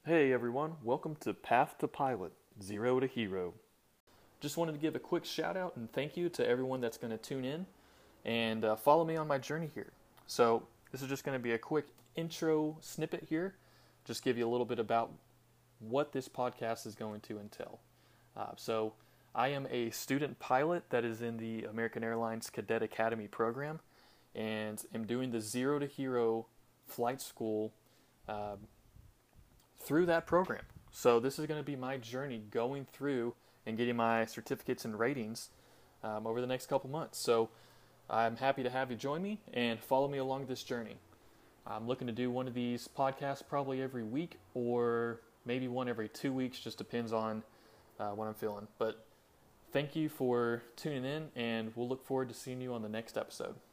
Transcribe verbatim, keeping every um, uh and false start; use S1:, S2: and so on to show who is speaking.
S1: Hey everyone, welcome to Path to Pilot, Zero to Hero. Just wanted to give a quick shout out and thank you to everyone that's going to tune in and uh, follow me on my journey here. So this is just going to be a quick intro snippet here, just give you a little bit about what this podcast is going to entail. Uh, so I am a student pilot that is in the American Airlines Cadet Academy program and am doing the Zero to Hero flight school uh, through that program. So this is going to be my journey going through and getting my certificates and ratings um, over the next couple months. So I'm happy to have you join me and follow me along this journey. I'm looking to do one of these podcasts probably every week or maybe one every two weeks, just depends on uh, what I'm feeling. But thank you for tuning in, and we'll look forward to seeing you on the next episode.